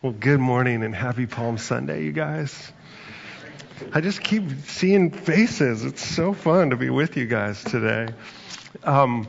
Well, good morning and happy Palm Sunday, you guys. I just keep seeing faces. It's so fun to be with you guys today. Palm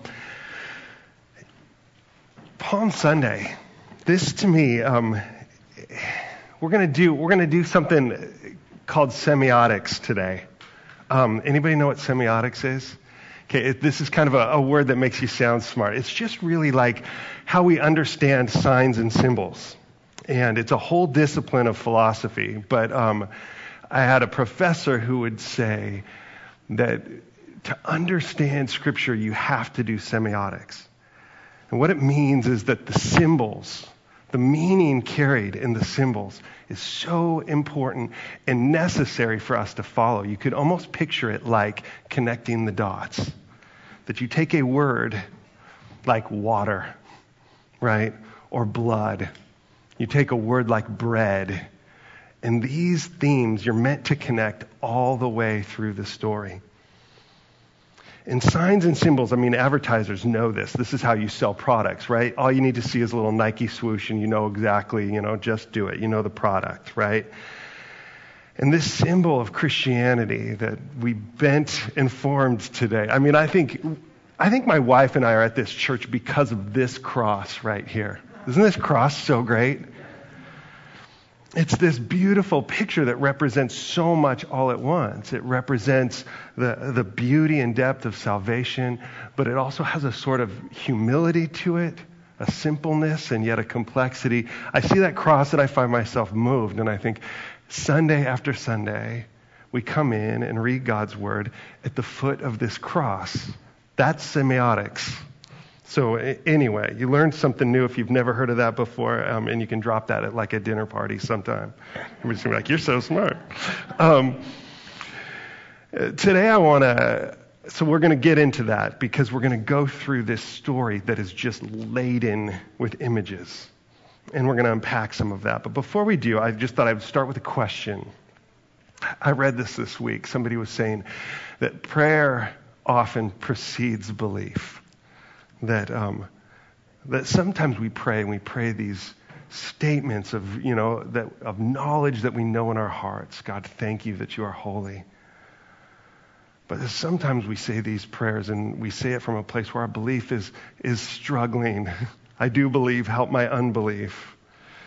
Sunday. This to me, we're gonna do something called semiotics today. Anybody know what semiotics is? Okay, this is kind of a word that makes you sound smart. It's just really like how we understand signs and symbols. And it's a whole discipline of philosophy. But I had a professor who would say that to understand Scripture, you have to do semiotics. And what it means is that the symbols, the meaning carried in the symbols is so important and necessary for us to follow. You could almost picture it like connecting the dots. That you take a word like water, right? Or blood. You take a word like bread, and these themes you're meant to connect all the way through the story. In signs and symbols, advertisers know this. This is how you sell products, right? All you need to see is a little Nike swoosh, and you know exactly, just do it. You know the product, right? And this symbol of Christianity that we bent and formed today, I think my wife and I are at this church because of this cross right here. Isn't this cross so great? It's this beautiful picture that represents so much all at once. It represents the beauty and depth of salvation, but it also has a sort of humility to it, a simpleness and yet a complexity. I see that cross and I find myself moved, and I think Sunday after Sunday, we come in and read God's word at the foot of this cross. That's semiotics. So anyway, you learned something new if you've never heard of that before, and you can drop that at like a dinner party sometime. Everybody's going to be like, you're so smart. Today so we're going to get into that because we're going to go through this story that is just laden with images. And we're going to unpack some of that. But before we do, I just thought I would start with a question. I read this week. Somebody was saying that prayer often precedes belief. That sometimes we pray and we pray these statements of of knowledge that we know in our hearts. God, thank you that you are holy. But sometimes we say these prayers and we say it from a place where our belief is struggling. I do believe, help my unbelief.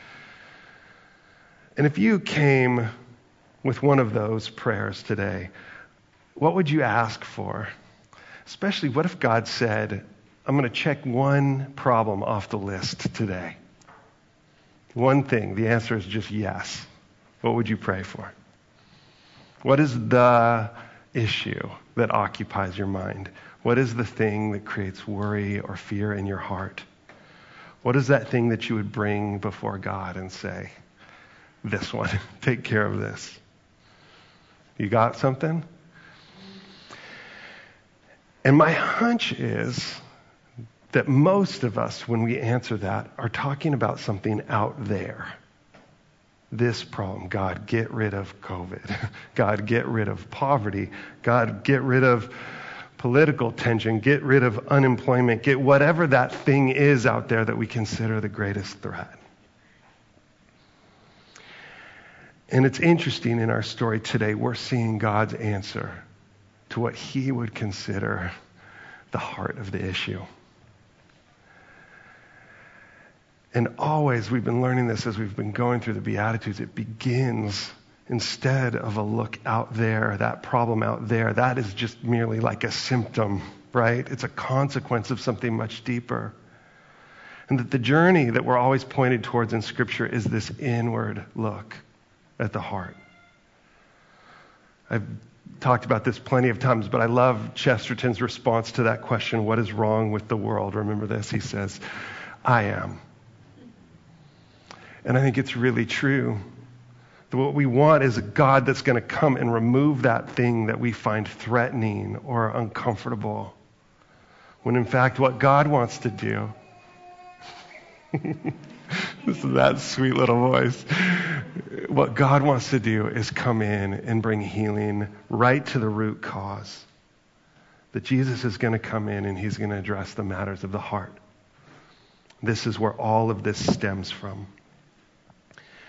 And if you came with one of those prayers today, what would you ask for? Especially, what if God said, I'm going to check one problem off the list today. One thing. The answer is just yes. What would you pray for? What is the issue that occupies your mind? What is the thing that creates worry or fear in your heart? What is that thing that you would bring before God and say, this one, take care of this? You got something? And my hunch is that most of us, when we answer that, are talking about something out there. This problem. God, get rid of COVID. God, get rid of poverty. God, get rid of political tension. Get rid of unemployment. Get whatever that thing is out there that we consider the greatest threat. And it's interesting in our story today, we're seeing God's answer to what he would consider the heart of the issue. And always, we've been learning this as we've been going through the Beatitudes, it begins, instead of a look out there, that problem out there, that is just merely like a symptom, right? It's a consequence of something much deeper. And that the journey that we're always pointed towards in Scripture is this inward look at the heart. I've talked about this plenty of times, but I love Chesterton's response to that question, what is wrong with the world? Remember this? He says, I am. And I think it's really true. That what we want is a God that's going to come and remove that thing that we find threatening or uncomfortable. When in fact, what God wants to do, this is that sweet little voice. What God wants to do is come in and bring healing right to the root cause. That Jesus is going to come in and he's going to address the matters of the heart. This is where all of this stems from.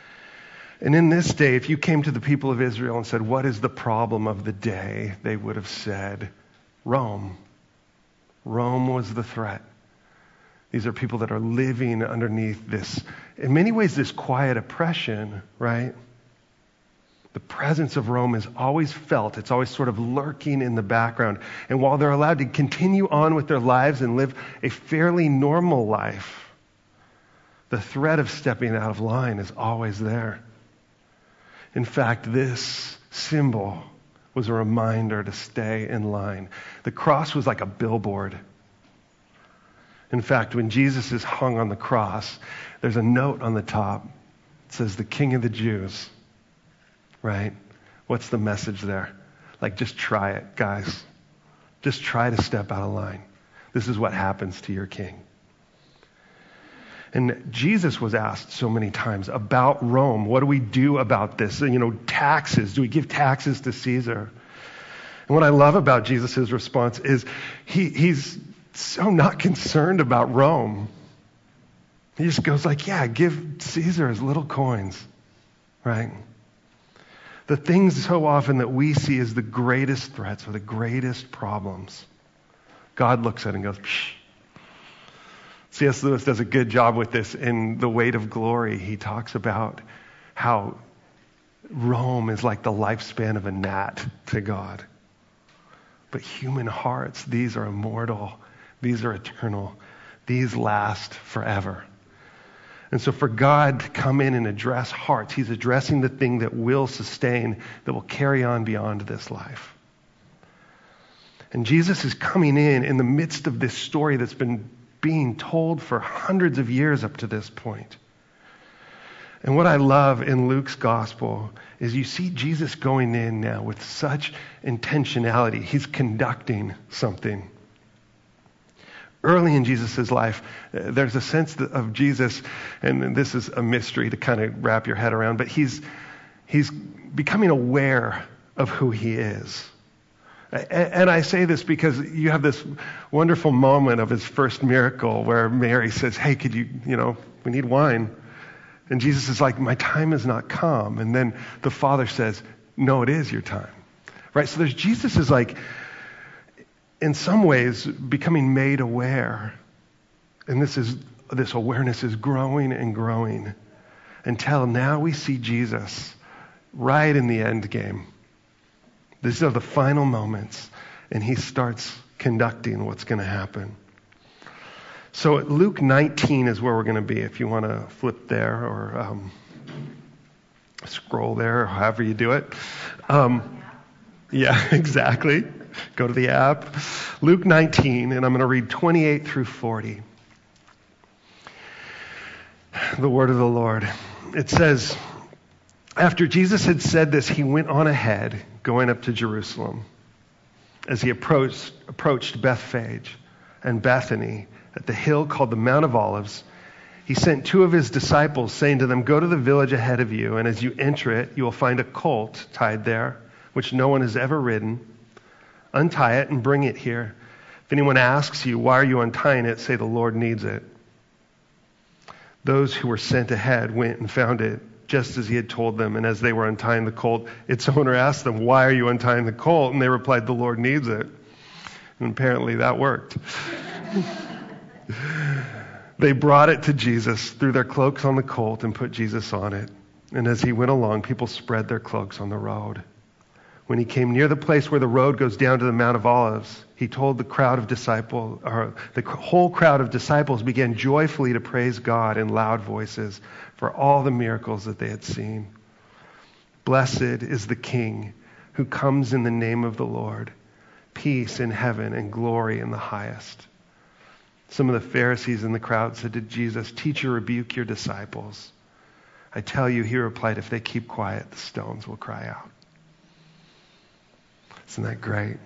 And in this day, if you came to the people of Israel and said, what is the problem of the day? They would have said, Rome. Rome was the threat. These are people that are living underneath this, in many ways, this quiet oppression, right? The presence of Rome is always felt. It's always sort of lurking in the background. And while they're allowed to continue on with their lives and live a fairly normal life, the threat of stepping out of line is always there. In fact, this symbol was a reminder to stay in line. The cross was like a billboard. In fact, when Jesus is hung on the cross, there's a note on the top. It says, the King of the Jews. Right? What's the message there? Like, just try it, guys. Just try to step out of line. This is what happens to your king. And Jesus was asked so many times about Rome. What do we do about this? Taxes. Do we give taxes to Caesar? And what I love about Jesus' response is he's so not concerned about Rome. He just goes like, yeah, give Caesar his little coins. Right? The things so often that we see as the greatest threats or the greatest problems, God looks at it and goes, psh. C.S. Lewis does a good job with this in The Weight of Glory. He talks about how Rome is like the lifespan of a gnat to God. But human hearts, these are immortal. These are eternal. These last forever. And so for God to come in and address hearts, he's addressing the thing that will sustain, that will carry on beyond this life. And Jesus is coming in the midst of this story that's been being told for hundreds of years up to this point. And what I love in Luke's gospel is you see Jesus going in now with such intentionality. He's conducting something. Early in Jesus' life, there's a sense of Jesus, and this is a mystery to kind of wrap your head around, but he's becoming aware of who he is. And I say this because you have this wonderful moment of his first miracle where Mary says, hey, could you, we need wine. And Jesus is like, my time has not come. And then the Father says, no, it is your time. Right? So Jesus is like, in some ways, becoming made aware. And this awareness is growing and growing until now we see Jesus right in the end game. These are the final moments, and he starts conducting what's going to happen. So Luke 19 is where we're going to be, if you want to flip there or scroll there, or however you do it. Yeah, exactly. Go to the app. Luke 19, and I'm going to read 28 through 40. The word of the Lord. It says, after Jesus had said this, he went on ahead, going up to Jerusalem. As he approached Bethphage and Bethany at the hill called the Mount of Olives, he sent two of his disciples, saying to them, go to the village ahead of you, and as you enter it, you will find a colt tied there, which no one has ever ridden. Untie it and bring it here. If anyone asks you, why are you untying it? Say, the Lord needs it. Those who were sent ahead went and found it, just as he had told them. And as they were untying the colt, its owner asked them, why are you untying the colt? And they replied, the Lord needs it. And apparently that worked. They brought it to Jesus, threw their cloaks on the colt, and put Jesus on it. And as he went along, people spread their cloaks on the road. When he came near the place where the road goes down to the Mount of Olives, he told the whole crowd of disciples began joyfully to praise God in loud voices for all the miracles that they had seen. Blessed is the King who comes in the name of the Lord. Peace in heaven and glory in the highest. Some of the Pharisees in the crowd said to Jesus, Teacher, rebuke your disciples. I tell you, he replied, if they keep quiet, the stones will cry out. Isn't that great?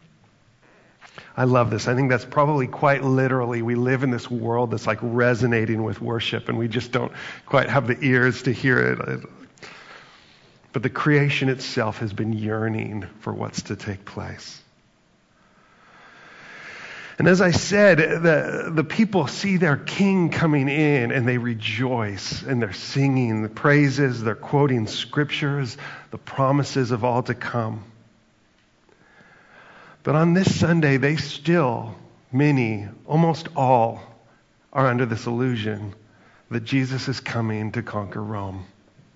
I love this. I think that's probably quite literally, we live in this world that's like resonating with worship, and we just don't quite have the ears to hear it. But the creation itself has been yearning for what's to take place. And as I said, the people see their king coming in and they rejoice, and they're singing the praises, they're quoting scriptures, the promises of all to come. But on this Sunday, they still, many, almost all, are under this illusion that Jesus is coming to conquer Rome.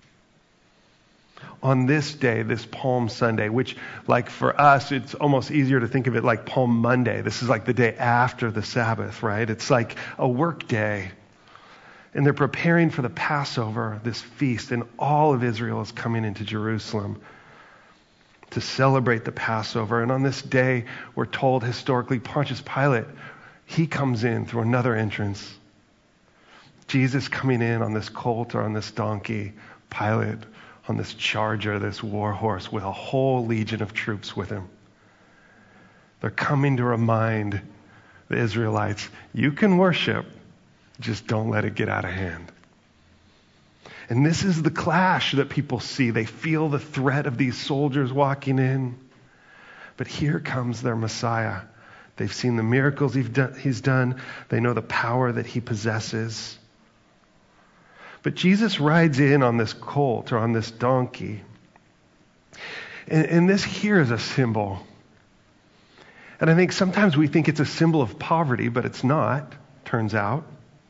On this day, this Palm Sunday, which, like for us, it's almost easier to think of it like Palm Monday. This is like the day after the Sabbath, right? It's like a work day. And they're preparing for the Passover, this feast, and all of Israel is coming into Jerusalem to celebrate the Passover. And on this day, we're told historically, Pontius Pilate, he comes in through another entrance. Jesus coming in on this colt or on this donkey, Pilate on this charger, this war horse with a whole legion of troops with him. They're coming to remind the Israelites, you can worship, just don't let it get out of hand. And this is the clash that people see. They feel the threat of these soldiers walking in. But here comes their Messiah. They've seen the miracles he's done. They know the power that he possesses. But Jesus rides in on this colt or on this donkey. And this here is a symbol. And I think sometimes we think it's a symbol of poverty, but it's not, turns out.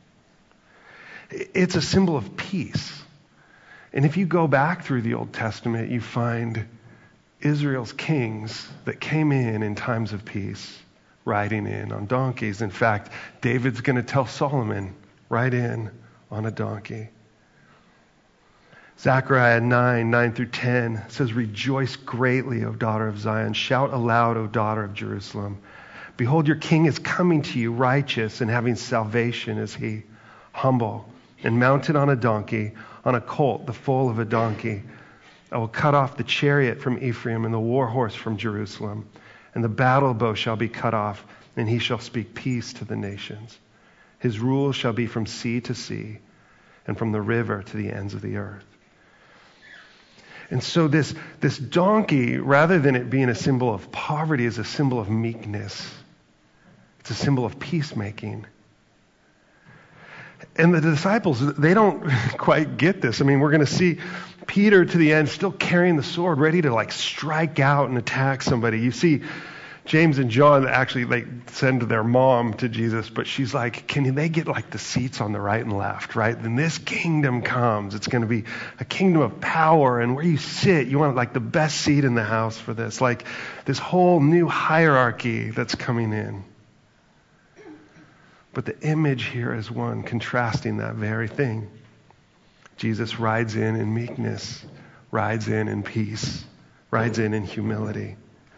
It's a symbol of peace. And if you go back through the Old Testament, you find Israel's kings that came in times of peace, riding in on donkeys. In fact, David's going to tell Solomon, ride in on a donkey. Zechariah 9 through 10 says, rejoice greatly, O daughter of Zion. Shout aloud, O daughter of Jerusalem. Behold, your king is coming to you, righteous and having salvation is he, humble and mounted on a donkey, on a colt, the foal of a donkey. I will cut off the chariot from Ephraim and the war horse from Jerusalem. And the battle bow shall be cut off, and he shall speak peace to the nations. His rule shall be from sea to sea, and from the river to the ends of the earth. And so this donkey, rather than it being a symbol of poverty, is a symbol of meekness. It's a symbol of peacemaking. And the disciples, they don't quite get this. I mean, we're going to see Peter to the end still carrying the sword, ready to like strike out and attack somebody. You see James and John, actually they send their mom to Jesus, but she's like, can they get like the seats on the right and left, right? Then this kingdom comes. It's going to be a kingdom of power, and where you sit, you want like the best seat in the house for this. Like this whole new hierarchy that's coming in. But the image here is one contrasting that very thing. Jesus rides in meekness, rides in peace, rides in humility.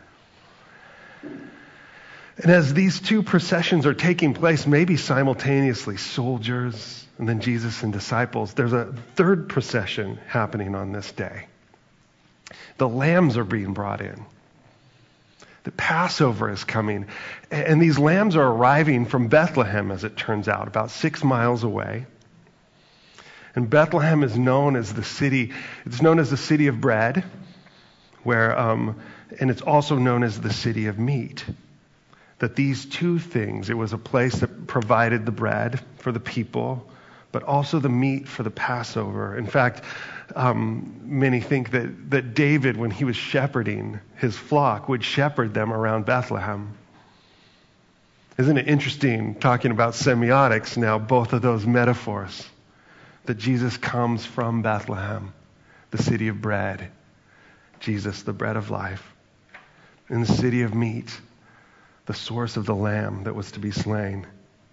And as these two processions are taking place, maybe simultaneously, soldiers and then Jesus and disciples, there's a third procession happening on this day. The lambs are being brought in. The Passover is coming. And these lambs are arriving from Bethlehem, as it turns out, about 6 miles away. And Bethlehem is known as the city, it's known as the city of bread, where, and it's also known as the city of meat. That these two things, it was a place that provided the bread for the people, but also the meat for the Passover. In fact, many think that David, when he was shepherding his flock, would shepherd them around Bethlehem. Isn't it interesting, talking about semiotics now, both of those metaphors, that Jesus comes from Bethlehem, the city of bread, Jesus, the bread of life, in the city of meat, the source of the lamb that was to be slain.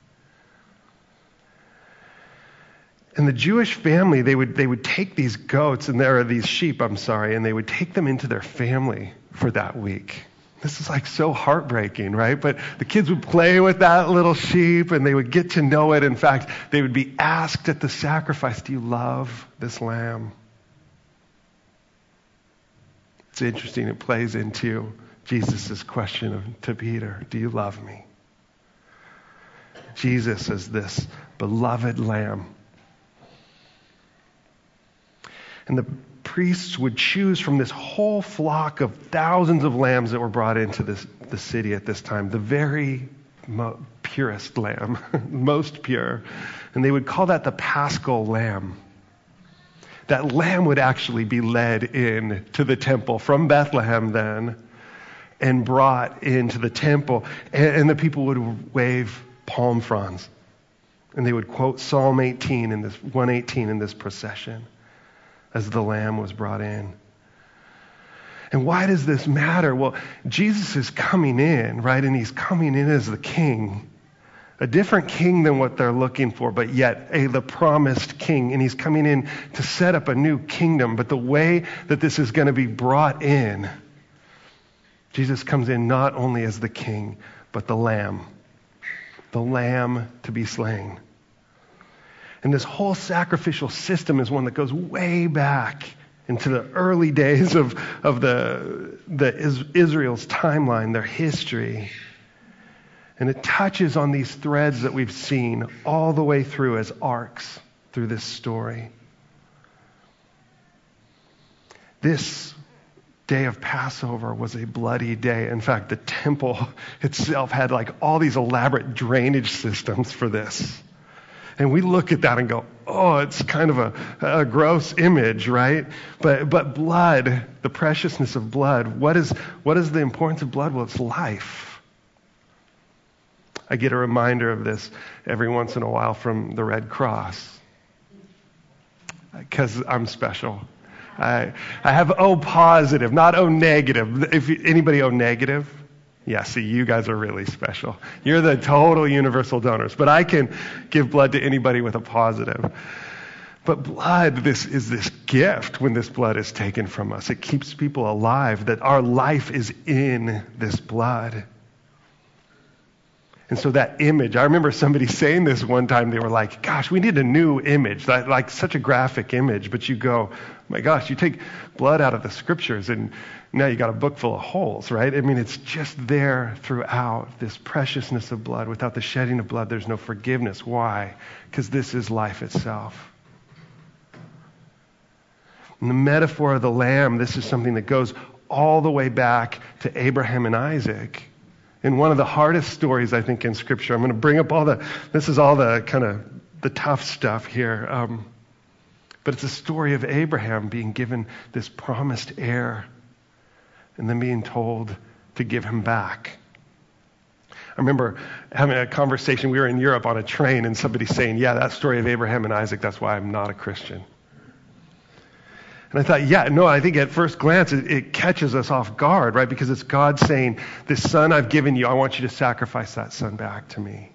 And the Jewish family, they would take these goats, and there are these sheep, and they would take them into their family for that week. This is like so heartbreaking, right? But the kids would play with that little sheep, and they would get to know it. In fact, they would be asked at the sacrifice, do you love this lamb? It's interesting, it plays into Jesus' question to Peter, do you love me? Jesus is this beloved lamb. And the priests would choose from this whole flock of thousands of lambs that were brought into the city at this time, the very purest lamb, most pure. And they would call that the Paschal lamb. That lamb would actually be led in to the temple from Bethlehem then and brought into the temple. And the people would wave palm fronds. And they would quote Psalm 18 in this 118 in this procession as the lamb was brought in. And why does this matter? Well, Jesus is coming in, right? And he's coming in as the king. A different king than what they're looking for, but yet the promised king. And he's coming in to set up a new kingdom. But the way that this is going to be brought in, Jesus comes in not only as the king, but the lamb to be slain. And this whole sacrificial system is one that goes way back into the early days of Israel's timeline, their history. And it touches on these threads that we've seen all the way through as arcs through this story. This day of Passover was a bloody day. In fact, the temple itself had like all these elaborate drainage systems for this. And we look at that and go, oh, it's kind of a gross image, right? But blood, the preciousness of blood, what is the importance of blood? Well, it's life. I get a reminder of this every once in a while from the Red Cross because I'm special. I have O positive, not O negative. If anybody O negative? Yeah, see, you guys are really special. You're the total universal donors. But I can give blood to anybody with a positive. But blood, this is this gift when this blood is taken from us. It keeps people alive, that our life is in this blood. And so that image, I remember somebody saying this one time, they were like, gosh, we need a new image, like such a graphic image. But you go, my gosh, you take blood out of the scriptures and now you got a book full of holes, right? I mean, it's just there throughout, this preciousness of blood. Without the shedding of blood, there's no forgiveness. Why? Because this is life itself. And the metaphor of the lamb, this is something that goes all the way back to Abraham and Isaac. In one of the hardest stories, I think, in Scripture. I'm going to bring up this is all the kind of the tough stuff here. But it's a story of Abraham being given this promised heir and then being told to give him back. I remember having a conversation. We were in Europe on a train and somebody saying, yeah, that story of Abraham and Isaac, that's why I'm not a Christian. And I thought, I think at first glance it catches us off guard, right? Because it's God saying, this son I've given you, I want you to sacrifice that son back to me.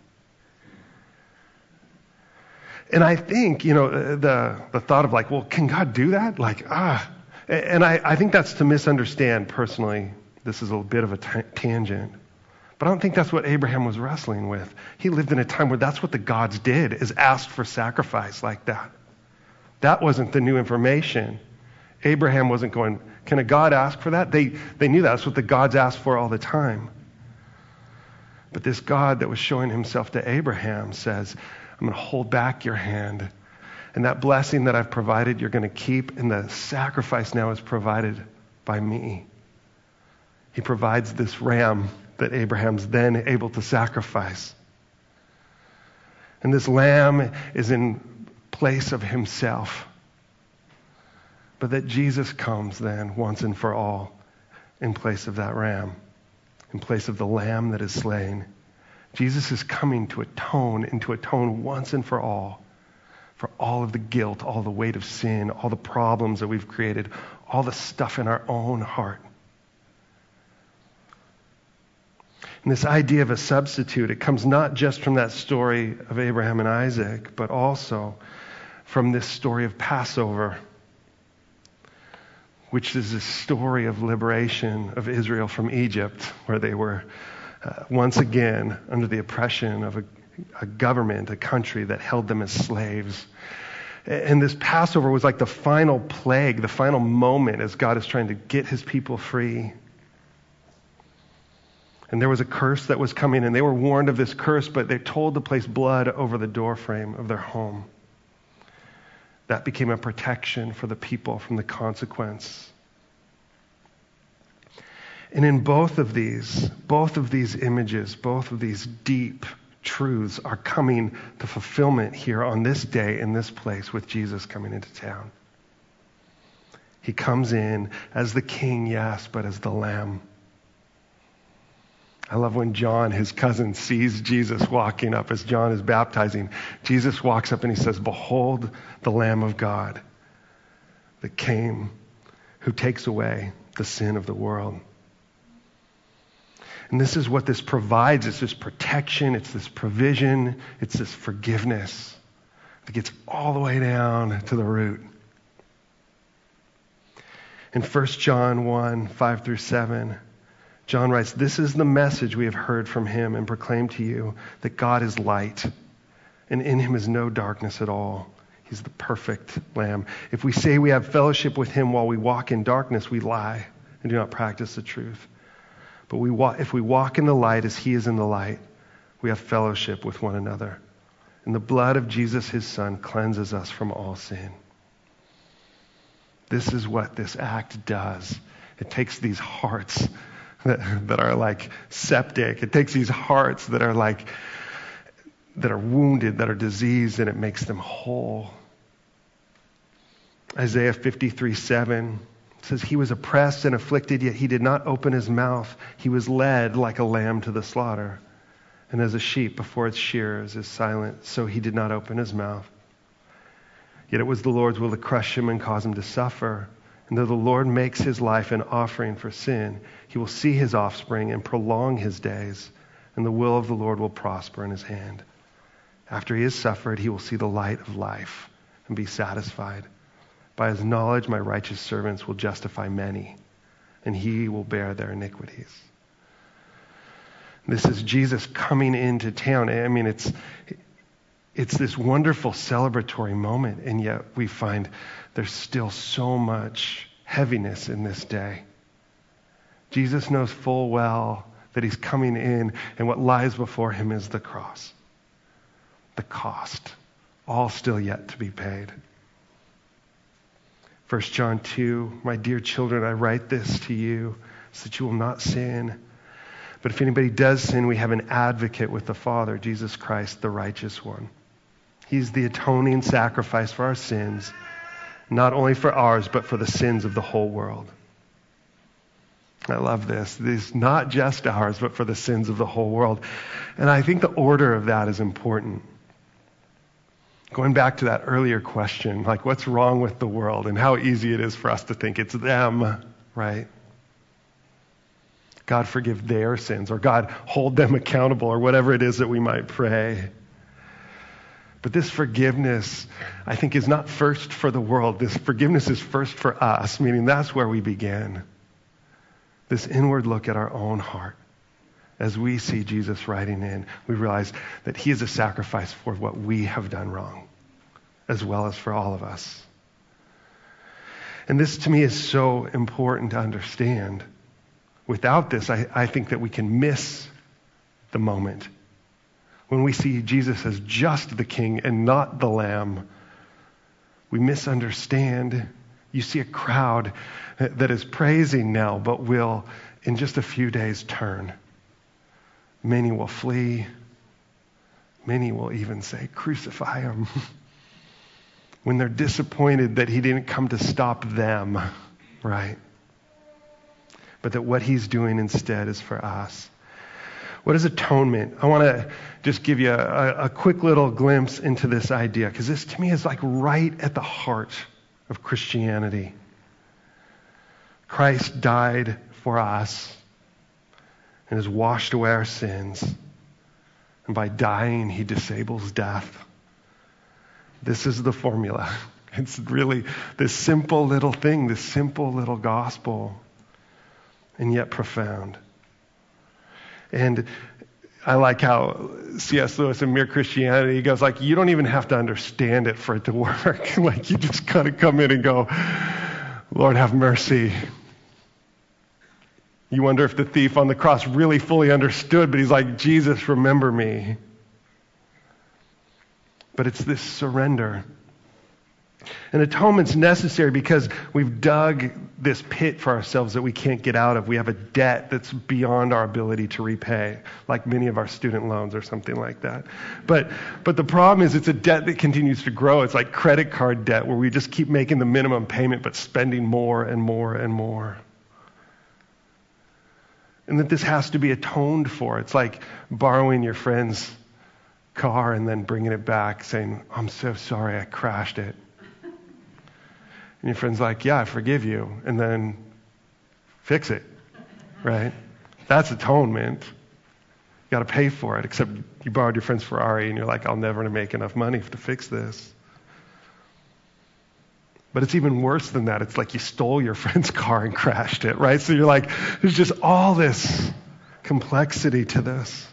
And I think, the thought of like, well, can God do that? And I think that's to misunderstand personally. This is a bit of a tangent. But I don't think that's what Abraham was wrestling with. He lived in a time where that's what the gods did, is asked for sacrifice like that. That wasn't the new information. Abraham wasn't going, can a God ask for that? They knew that's what the gods asked for all the time. But this God that was showing himself to Abraham says, I'm going to hold back your hand. And that blessing that I've provided, you're going to keep. And the sacrifice now is provided by me. He provides this ram that Abraham's then able to sacrifice. And this lamb is in place of himself. But that Jesus comes then once and for all in place of that ram, in place of the lamb that is slain. Jesus is coming to atone once and for all of the guilt, all the weight of sin, all the problems that we've created, all the stuff in our own heart. And this idea of a substitute, it comes not just from that story of Abraham and Isaac, but also from this story of Passover, which is a story of liberation of Israel from Egypt, where they were once again under the oppression of a government, a country that held them as slaves. And this Passover was like the final plague, the final moment as God is trying to get his people free. And there was a curse that was coming, and they were warned of this curse, but they're told to place blood over the doorframe of their home. That became a protection for the people from the consequence. And in both of these images, both of these deep truths are coming to fulfillment here on this day in this place with Jesus coming into town. He comes in as the king, yes, but as the lamb. I love when John, his cousin, sees Jesus walking up as John is baptizing. Jesus walks up and he says, "Behold the Lamb of God that came, who takes away the sin of the world." And this is what this provides. It's this protection. It's this provision. It's this forgiveness that gets all the way down to the root. In 1 John 1, 5 through 7, John writes, "This is the message we have heard from him and proclaimed to you, that God is light, and in him is no darkness at all. He's the perfect Lamb. If we say we have fellowship with him while we walk in darkness, we lie and do not practice the truth. But if we walk in the light as he is in the light, we have fellowship with one another. And the blood of Jesus, his son, cleanses us from all sin." This is what this act does. It takes these hearts that are like septic. It takes these hearts that are wounded, that are diseased, and it makes them whole. Isaiah 53:7 says, "He was oppressed and afflicted, yet he did not open his mouth. He was led like a lamb to the slaughter. And as a sheep before its shearers is silent, so he did not open his mouth. Yet it was the Lord's will to crush him and cause him to suffer. And though the Lord makes his life an offering for sin, he will see his offspring and prolong his days, and the will of the Lord will prosper in his hand. After he has suffered, he will see the light of life and be satisfied. By his knowledge, my righteous servants will justify many, and he will bear their iniquities." This is Jesus coming into town. I mean, it's this wonderful celebratory moment, and yet we find there's still so much heaviness in this day. Jesus knows full well that he's coming in, and what lies before him is the cross. The cost, all still yet to be paid. 1 John 2, "My dear children, I write this to you so that you will not sin. But if anybody does sin, we have an advocate with the Father, Jesus Christ, the righteous one. He's the atoning sacrifice for our sins, not only for ours, but for the sins of the whole world." I love this. This is not just ours, but for the sins of the whole world. And I think the order of that is important. Going back to that earlier question, like what's wrong with the world and how easy it is for us to think it's them, right? God forgive their sins, or God hold them accountable, or whatever it is that we might pray. But this forgiveness, I think, is not first for the world. This forgiveness is first for us, meaning that's where we begin. This inward look at our own heart. As we see Jesus riding in, we realize that he is a sacrifice for what we have done wrong, as well as for all of us. And this, to me, is so important to understand. Without this, I think that we can miss the moment. When we see Jesus as just the king and not the lamb, we misunderstand. You see a crowd that is praising now, but will, in just a few days, turn. Many will flee. Many will even say, "Crucify him." When they're disappointed that he didn't come to stop them, right? But that what he's doing instead is for us. What is atonement? I want to just give you a quick little glimpse into this idea, because this to me is like right at the heart of Christianity. Christ died for us and has washed away our sins. And by dying, he disables death. This is the formula. It's really this simple little thing, this simple little gospel, and yet profound. And I like how C.S. Lewis in Mere Christianity, he goes like, you don't even have to understand it for it to work. Like you just kind of come in and go, Lord, have mercy. You wonder if the thief on the cross really fully understood, but he's like, Jesus, remember me. But it's this surrender. And atonement's necessary because we've dug this pit for ourselves that we can't get out of. We have a debt that's beyond our ability to repay, like many of our student loans or something like that. But the problem is it's a debt that continues to grow. It's like credit card debt where we just keep making the minimum payment but spending more and more and more. And that this has to be atoned for. It's like borrowing your friend's car and then bringing it back saying, I'm so sorry, I crashed it. And your friend's like, yeah, I forgive you. And then fix it, right? That's atonement. You got to pay for it, except you borrowed your friend's Ferrari and you're like, I'll never make enough money to fix this. But it's even worse than that. It's like you stole your friend's car and crashed it, right? So you're like, there's just all this complexity to this.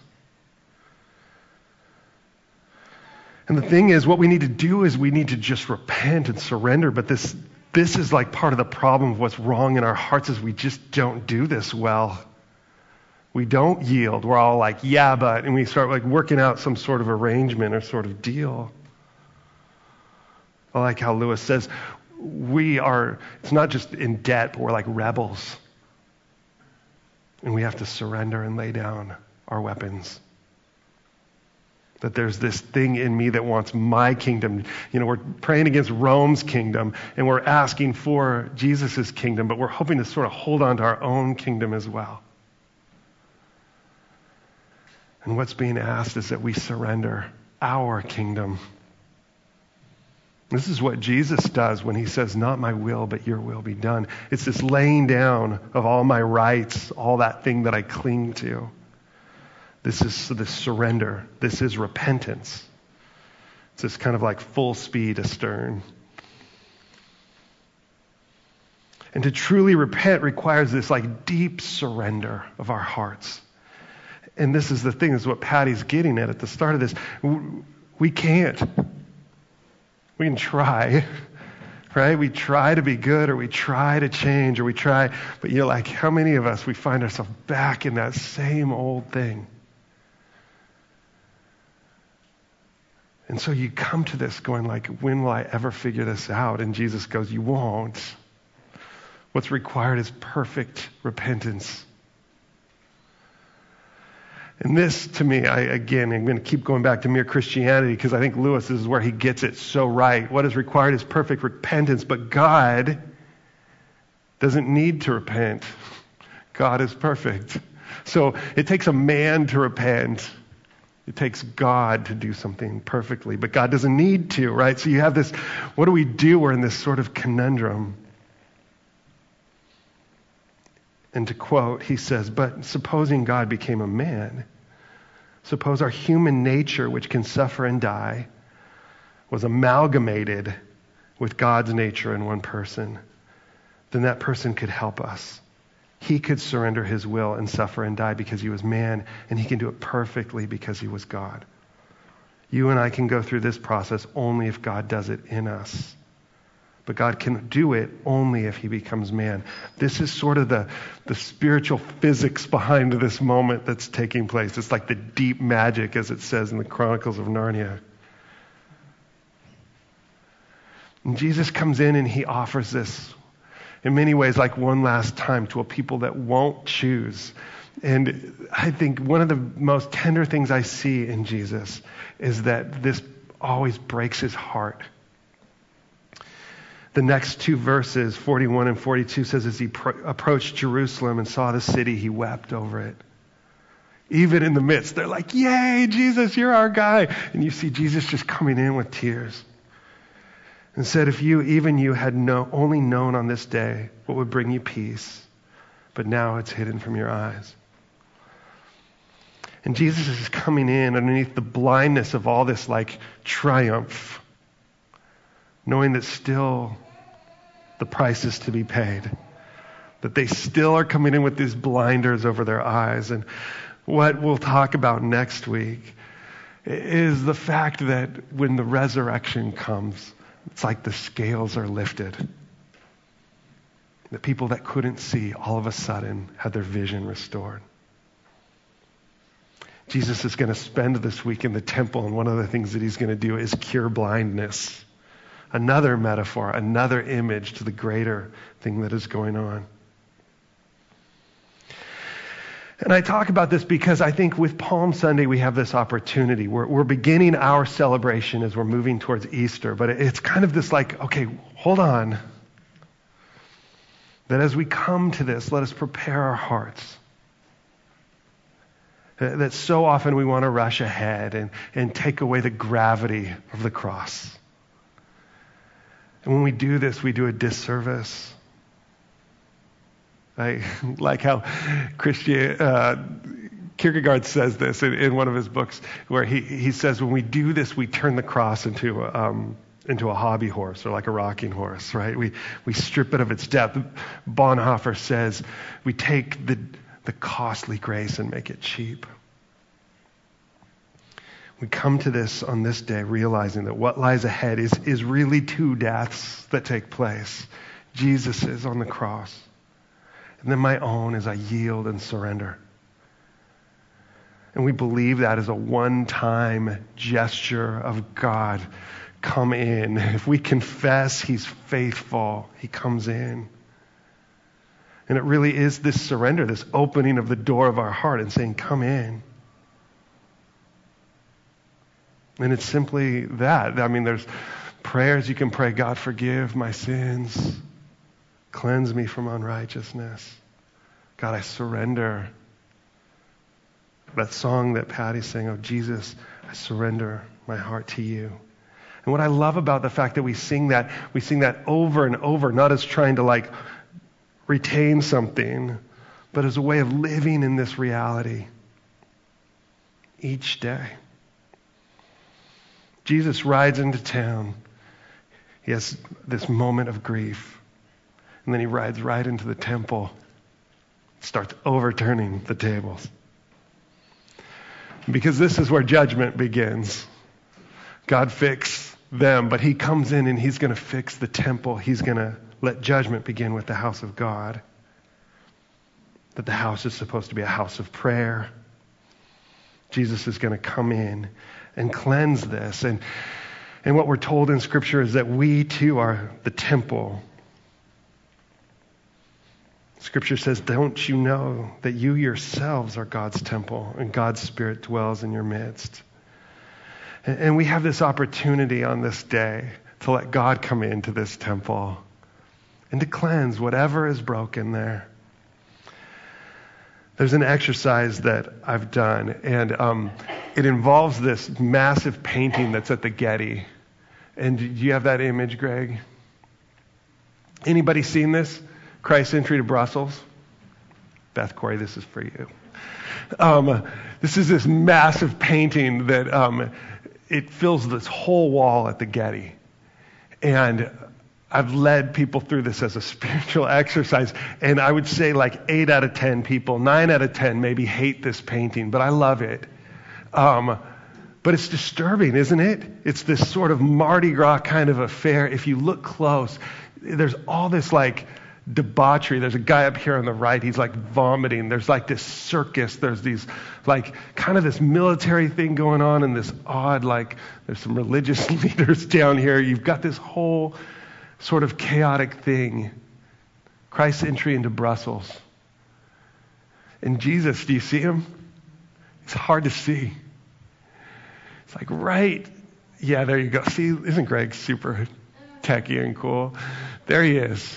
And the thing is, what we need to do is we need to just repent and surrender. But this is like part of the problem of what's wrong in our hearts is we just don't do this well. We don't yield. We're all like, yeah, but, and we start like working out some sort of arrangement or sort of deal. I like how Lewis says, it's not just in debt, but we're like rebels. And we have to surrender and lay down our weapons. That there's this thing in me that wants my kingdom. We're praying against Rome's kingdom, and we're asking for Jesus' kingdom, but we're hoping to sort of hold on to our own kingdom as well. And what's being asked is that we surrender our kingdom. This is what Jesus does when he says, not my will, but your will be done. It's this laying down of all my rights, all that thing that I cling to. This is the surrender. This is repentance. It's this kind of like full speed astern. And to truly repent requires this like deep surrender of our hearts. And this is the thing, this is what Patty's getting at the start of this. We can't. We can try, right? We try to be good, or we try to change, or we try, but you're like, how many of us, we find ourselves back in that same old thing? And so you come to this going like, when will I ever figure this out? And Jesus goes, you won't. What's required is perfect repentance. And this, to me, I'm going to keep going back to mere Christianity because I think Lewis is where he gets it so right. What is required is perfect repentance, but God doesn't need to repent. God is perfect. So it takes a man to repent. It takes God to do something perfectly, but God doesn't need to, right? So you have this, what do we do? We're in this sort of conundrum. And to quote, he says, but supposing God became a man, suppose our human nature, which can suffer and die, was amalgamated with God's nature in one person, then that person could help us. He could surrender his will and suffer and die because he was man, and he can do it perfectly because he was God. You and I can go through this process only if God does it in us. But God can do it only if he becomes man. This is sort of the spiritual physics behind this moment that's taking place. It's like the deep magic, as it says in the Chronicles of Narnia. And Jesus comes in and he offers this in many ways like one last time to a people that won't choose. And I think one of the most tender things I see in Jesus is that this always breaks his heart. The next two verses, 41 and 42, says as he approached Jerusalem and saw the city, he wept over it. Even in the midst, they're like, yay, Jesus, you're our guy. And you see Jesus just coming in with tears. And said, if you had only known on this day what would bring you peace, but now it's hidden from your eyes. And Jesus is coming in underneath the blindness of all this like triumph, knowing that still the price is to be paid, that they still are coming in with these blinders over their eyes. And what we'll talk about next week is the fact that when the resurrection comes, it's like the scales are lifted. The people that couldn't see all of a sudden had their vision restored. Jesus is going to spend this week in the temple, and one of the things that he's going to do is cure blindness another metaphor, another image to the greater thing that is going on. And I talk about this because I think with Palm Sunday we have this opportunity. We're beginning our celebration as we're moving towards Easter, but it's kind of this like, okay, hold on. That as we come to this, let us prepare our hearts. That so often we want to rush ahead and take away the gravity of the cross. And when we do this, we do a disservice. I like how Kierkegaard says this in one of his books, where he says when we do this, we turn the cross into a hobby horse or like a rocking horse, right? We strip it of its depth. Bonhoeffer says we take the costly grace and make it cheap. We come to this on this day realizing that what lies ahead is really two deaths that take place. Jesus is on the cross. And then my own as I yield and surrender. And we believe that as a one-time gesture of God. Come in. If we confess He's faithful, He comes in. And it really is this surrender, this opening of the door of our heart and saying, come in. And it's simply that. I mean, there's prayers you can pray, God, forgive my sins. Cleanse me from unrighteousness. God, I surrender. That song that Patty sang, oh, Jesus, I surrender my heart to you. And what I love about the fact that we sing that over and over, not as trying to like retain something, but as a way of living in this reality each day. Jesus rides into town. He has this moment of grief. And then he rides right into the temple, starts overturning the tables. Because this is where judgment begins. God fixed them, but he comes in and he's going to fix the temple. He's going to let judgment begin with the house of God. That the house is supposed to be a house of prayer. Jesus is going to come in and cleanse this. And what we're told in Scripture is that we too are the temple. Scripture says, don't you know that you yourselves are God's temple and God's Spirit dwells in your midst? And we have this opportunity on this day to let God come into this temple and to cleanse whatever is broken there. There's an exercise that I've done, and it involves this massive painting that's at the Getty. And do you have that image, Greg? Anybody seen this? Christ's Entry to Brussels? Beth Corey, this is for you. This is this massive painting that it fills this whole wall at the Getty. And I've led people through this as a spiritual exercise, and I would say like 8 out of 10 people, 9 out of 10 maybe hate this painting, but I love it. But it's disturbing, isn't it? It's this sort of Mardi Gras kind of affair. If you look close, there's all this like debauchery. There's a guy up here on the right, he's like vomiting. There's like this circus. There's these like kind of this military thing going on, and this odd like there's some religious leaders down here. You've got this whole sort of chaotic thing. Christ's entry into Brussels. And Jesus, do you see him? It's hard to see. It's like right, yeah, there you go. See, isn't Greg super techy and cool? There he is.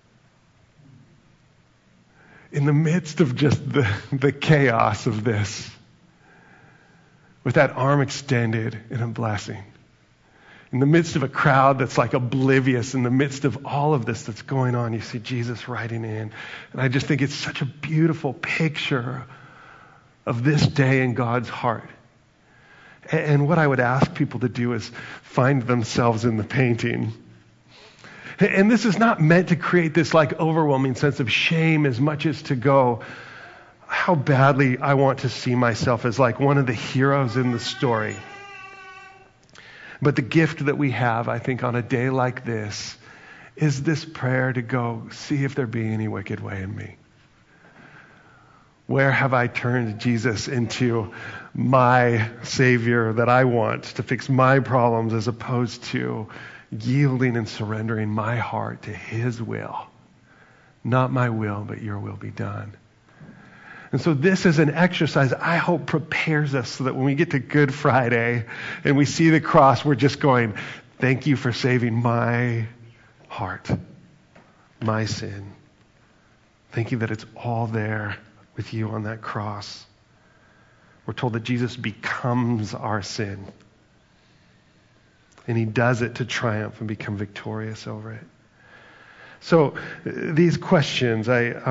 In the midst of just the chaos of this, with that arm extended in a blessing. In the midst of a crowd that's like oblivious, in the midst of all of this that's going on, you see Jesus riding in. And I just think it's such a beautiful picture of this day in God's heart. And what I would ask people to do is find themselves in the painting. And this is not meant to create this like overwhelming sense of shame as much as to go, how badly I want to see myself as like one of the heroes in the story. But the gift that we have, I think, on a day like this is this prayer to go, see if there be any wicked way in me. Where have I turned Jesus into my Savior that I want to fix my problems as opposed to yielding and surrendering my heart to his will. Not my will, but your will be done. And so this is an exercise I hope prepares us so that when we get to Good Friday and we see the cross, we're just going, thank you for saving my heart, my sin. Thank you that it's all there with you on that cross. We're told that Jesus becomes our sin. And he does it to triumph and become victorious over it. So these questions,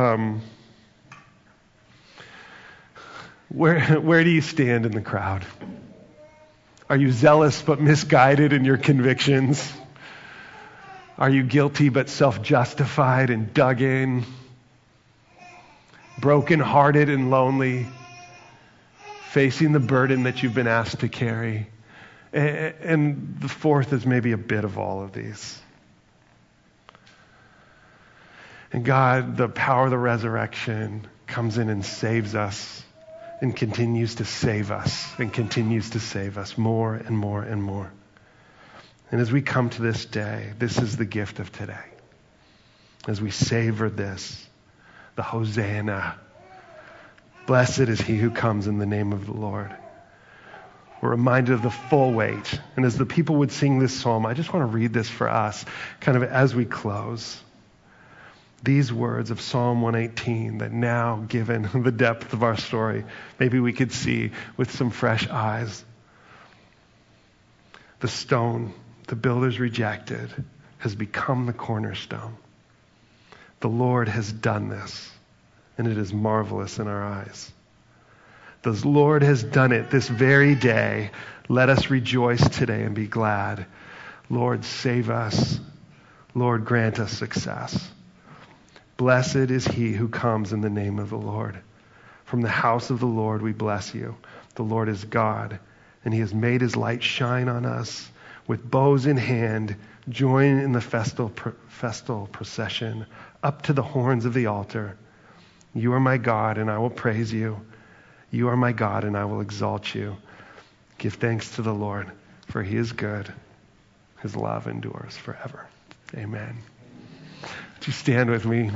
where do you stand in the crowd? Are you zealous but misguided in your convictions? Are you guilty but self-justified and dug in? Broken-hearted and lonely? Facing the burden that you've been asked to carry? And the fourth is maybe a bit of all of these. And God, the power of the resurrection, comes in and saves us and continues to save us and continues to save us more and more and more. And as we come to this day, this is the gift of today. As we savor this, the Hosanna, blessed is he who comes in the name of the Lord. We're reminded of the full weight. And as the people would sing this psalm, I just want to read this for us kind of as we close. These words of Psalm 118 that now, given the depth of our story, maybe we could see with some fresh eyes. The stone the builders rejected has become the cornerstone. The Lord has done this, and it is marvelous in our eyes. The Lord has done it this very day. Let us rejoice today and be glad. Lord, save us. Lord, grant us success. Blessed is he who comes in the name of the Lord. From the house of the Lord we bless you. The Lord is God, and he has made his light shine on us. With bows in hand, join in the festal procession up to the horns of the altar. You are my God, and I will praise you. You are my God, and I will exalt you. Give thanks to the Lord, for he is good. His love endures forever. Amen. Would you stand with me?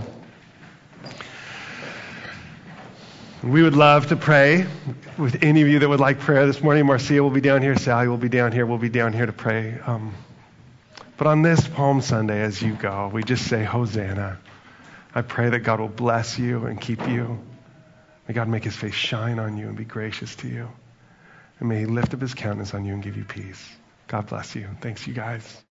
We would love to pray with any of you that would like prayer this morning. Marcia will be down here. Sally will be down here. We'll be down here to pray. But on this Palm Sunday, as you go, we just say, Hosanna. I pray that God will bless you and keep you. May God make his face shine on you and be gracious to you. And may he lift up his countenance on you and give you peace. God bless you. Thanks, you guys.